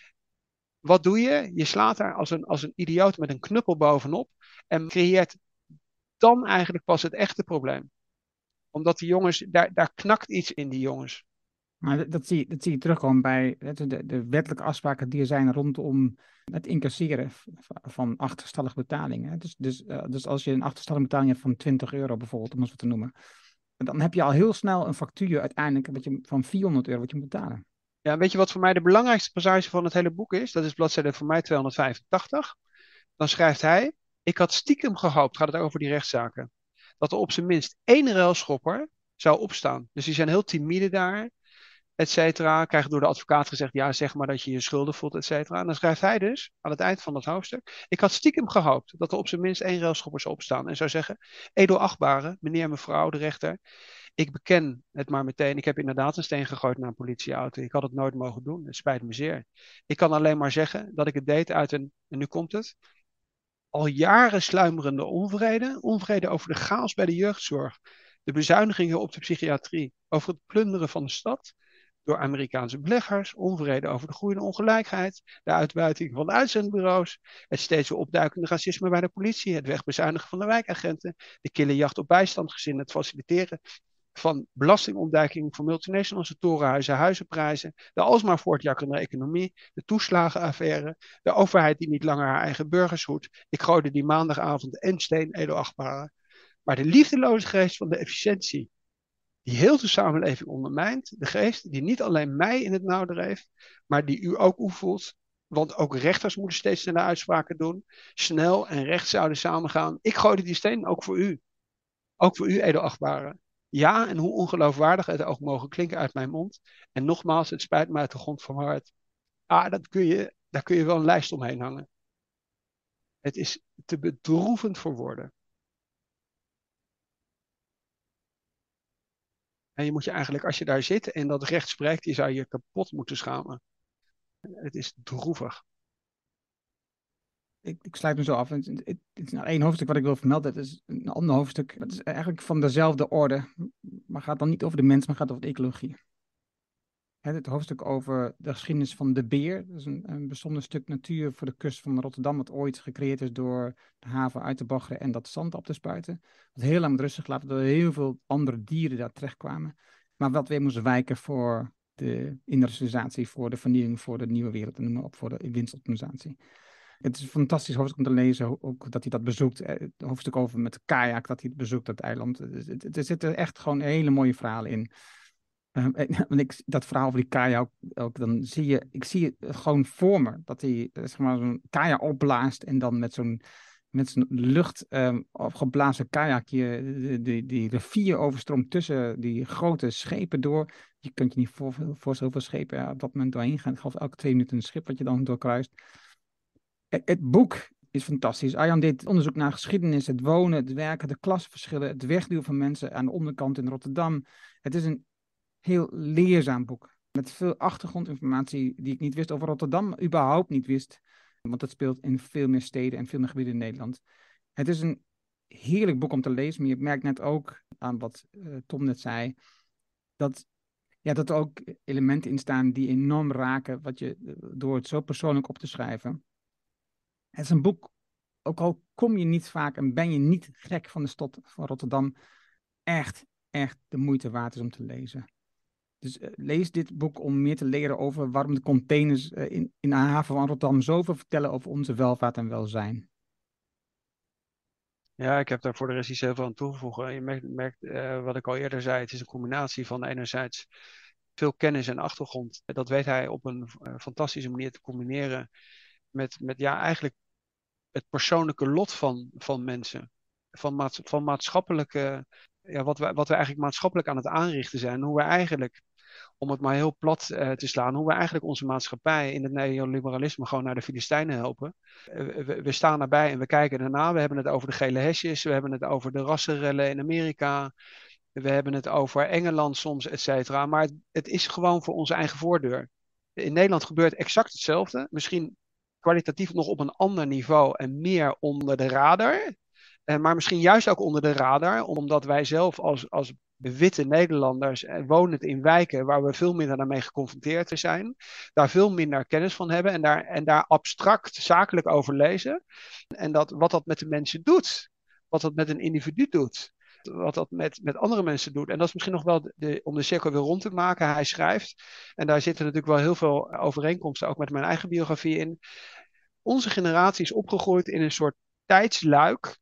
Wat doe je? Je slaat daar als een idioot met een knuppel bovenop. En creëert dan eigenlijk pas het echte probleem. Omdat die jongens, daar knakt iets in die jongens. Maar dat zie je terugkomen bij de wettelijke afspraken die er zijn rondom het incasseren van achterstallige betalingen. Dus als je een achterstallige betaling hebt van €20 bijvoorbeeld, om eens wat te noemen. dan heb je al heel snel een factuur uiteindelijk van €400 wat je moet betalen. Ja, weet je wat voor mij de belangrijkste passage van het hele boek is? Dat is bladzijde voor mij 285. Dan schrijft hij: ik had stiekem gehoopt, gaat het over die rechtszaken, dat er op zijn minst één railschopper zou opstaan. Dus die zijn heel timide daar, et cetera. Krijgen door de advocaat gezegd: ja, zeg maar dat je je schuldig voelt, et cetera. En dan schrijft hij dus aan het eind van dat hoofdstuk: ik had stiekem gehoopt dat er op zijn minst één railschopper zou opstaan en zou zeggen: edelachtbare, meneer en mevrouw de rechter, ik beken het maar meteen. Ik heb inderdaad een steen gegooid naar een politieauto. Ik had het nooit mogen doen. Het spijt me zeer. Ik kan alleen maar zeggen dat ik het deed uit een, en nu komt het, al jaren sluimerende onvrede. Onvrede over de chaos bij de jeugdzorg, de bezuinigingen op de psychiatrie, over het plunderen van de stad door Amerikaanse beleggers, onvrede over de groeiende ongelijkheid, de uitbuiting van de uitzendbureaus, het steeds weer opduikende racisme bij de politie, het wegbezuinigen van de wijkagenten, de kille jacht op bijstandgezinnen, het faciliteren van belastingontduiking voor multinationals, de torenhuizen, huizenprijzen, de alsmaar voortjakkende economie, de toeslagenaffaire, de overheid die niet langer haar eigen burgers hoedt. Ik gooide die maandagavond en steen edelachtbare. Maar de liefdeloze geest van de efficiëntie, die heel de samenleving ondermijnt, de geest die niet alleen mij in het nauw dreef, maar die u ook oefent, want ook rechters moeten steeds snelle uitspraken doen, snel en recht zouden samengaan. Ik gooide die steen ook voor u edelachtbare. Ja, en hoe ongeloofwaardig het ook mogen klinken uit mijn mond. En nogmaals, het spijt me uit de grond van mijn hart. Daar kun je wel een lijst omheen hangen. Het is te bedroevend voor woorden. En je moet je eigenlijk, als je daar zit en dat recht spreekt, je zou je kapot moeten schamen. Het is droevig. Ik sluit me zo af. Het is nou één hoofdstuk wat ik wil vermelden. Het is een ander hoofdstuk. Het is eigenlijk van dezelfde orde. Maar gaat dan niet over de mens, maar gaat over de ecologie. Het hoofdstuk over de geschiedenis van de beer. Dat is een bijzonder stuk natuur voor de kust van Rotterdam. Wat ooit gecreëerd is door de haven uit te baggeren en dat zand op te spuiten. Wat heel lang met rust gelaten, door heel veel andere dieren daar terechtkwamen. Maar wat weer moest wijken voor de industrialisatie, voor de vernieling, voor de nieuwe wereld. En noem maar op, voor de winstoptimisatie. Het is een fantastisch hoofdstuk om te lezen, ook dat hij dat bezoekt. Het hoofdstuk over met kajak, dat hij het bezoekt, dat eiland. Er zitten echt gewoon hele mooie verhalen in. Dat verhaal over die kajak ook, dan ik zie het gewoon voor me. Dat hij zeg maar, zo'n kajak opblaast en dan met zo'n lucht opgeblazen kajakje die rivier overstroomt tussen die grote schepen door. Je kunt je niet voorstellen hoeveel schepen er op dat moment doorheen gaan. Ik geloof elke 2 minuten een schip wat je dan doorkruist. Het boek is fantastisch. Arjan deed onderzoek naar geschiedenis, het wonen, het werken, de klassenverschillen, het wegduwen van mensen aan de onderkant in Rotterdam. Het is een heel leerzaam boek. Met veel achtergrondinformatie die ik niet wist over Rotterdam, überhaupt niet wist. Want dat speelt in veel meer steden en veel meer gebieden in Nederland. Het is een heerlijk boek om te lezen. Maar je merkt net ook aan wat Tom net zei. Dat er ook elementen in staan die enorm raken. Door het zo persoonlijk op te schrijven. Het is een boek, ook al kom je niet vaak en ben je niet gek van de stad van Rotterdam, echt de moeite waard is om te lezen. Dus lees dit boek om meer te leren over waarom de containers in de haven van Rotterdam zoveel vertellen over onze welvaart en welzijn. Ja, ik heb daar voor de rest niet zoveel aan toegevoegd. Je merkt wat ik al eerder zei, het is een combinatie van enerzijds veel kennis en achtergrond. Dat weet hij op een fantastische manier te combineren met ja, eigenlijk het persoonlijke lot van mensen. Van maatschappelijke, ja, wat we eigenlijk maatschappelijk aan het aanrichten zijn. Hoe we eigenlijk, om het maar heel plat te slaan, hoe we eigenlijk onze maatschappij in het neoliberalisme gewoon naar de Filistijnen helpen. We staan daarbij en we kijken ernaar. We hebben het over de gele hesjes, we hebben het over de rassenrellen in Amerika. We hebben het over Engeland soms, et cetera. Maar het is gewoon voor onze eigen voordeur. In Nederland gebeurt exact hetzelfde. Misschien kwalitatief nog op een ander niveau en meer onder de radar. Maar misschien juist ook onder de radar, omdat wij zelf als witte Nederlanders, wonend in wijken waar we veel minder daarmee geconfronteerd zijn, daar veel minder kennis van hebben en daar abstract zakelijk over lezen. En wat dat met de mensen doet, wat dat met een individu doet, wat dat met andere mensen doet. En dat is misschien nog wel om de cirkel weer rond te maken. Hij schrijft, en daar zitten natuurlijk wel heel veel overeenkomsten, ook met mijn eigen biografie in. Onze generatie is opgegroeid in een soort tijdsluik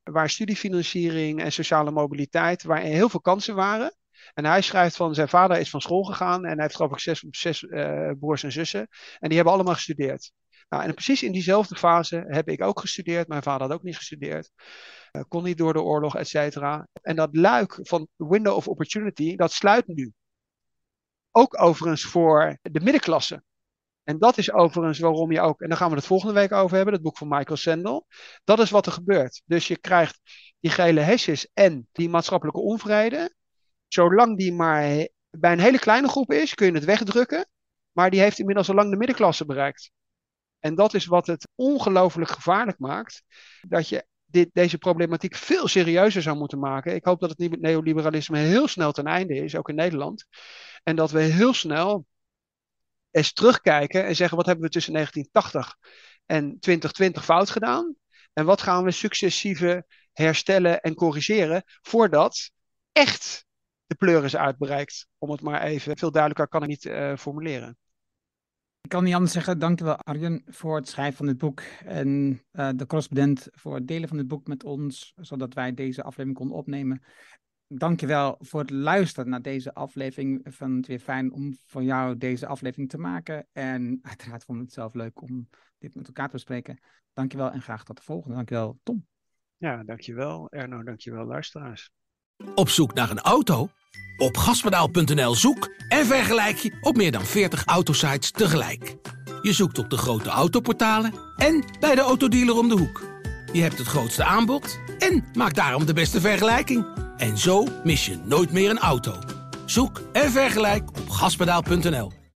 waar studiefinanciering en sociale mobiliteit, waar heel veel kansen waren. En hij schrijft van zijn vader is van school gegaan en hij heeft geloof ik zes broers en zussen. En die hebben allemaal gestudeerd. Nou, en precies in diezelfde fase heb ik ook gestudeerd. Mijn vader had ook niet gestudeerd. Kon niet door de oorlog, et cetera. En dat luik van window of opportunity, dat sluit nu. Ook overigens voor de middenklasse. En dat is overigens waarom je ook, en daar gaan we het volgende week over hebben, het boek van Michael Sandel. Dat is wat er gebeurt. Dus je krijgt die gele hesjes en die maatschappelijke onvrede. Zolang die maar bij een hele kleine groep is, kun je het wegdrukken. Maar die heeft inmiddels al lang de middenklasse bereikt. En dat is wat het ongelooflijk gevaarlijk maakt. Dat je deze problematiek veel serieuzer zou moeten maken. Ik hoop dat het neoliberalisme heel snel ten einde is, ook in Nederland. En dat we heel snel eens terugkijken en zeggen, wat hebben we tussen 1980 en 2020 fout gedaan? En wat gaan we successieve herstellen en corrigeren voordat echt de pleur is uitbereikt? Om het maar even, veel duidelijker kan ik niet formuleren. Ik kan niet anders zeggen, dankjewel Arjen voor het schrijven van dit boek en de correspondent voor het delen van dit boek met ons, zodat wij deze aflevering konden opnemen. Dankjewel voor het luisteren naar deze aflevering. Ik vond het weer fijn om voor jou deze aflevering te maken. En uiteraard vond ik het zelf leuk om dit met elkaar te bespreken. Dankjewel en graag tot de volgende. Dankjewel Tom. Ja, dankjewel Erno, dankjewel luisteraars. Op zoek naar een auto? Op gaspedaal.nl zoek en vergelijk je op meer dan 40 autosites tegelijk. Je zoekt op de grote autoportalen en bij de autodealer om de hoek. Je hebt het grootste aanbod en maakt daarom de beste vergelijking. En zo mis je nooit meer een auto. Zoek en vergelijk op gaspedaal.nl.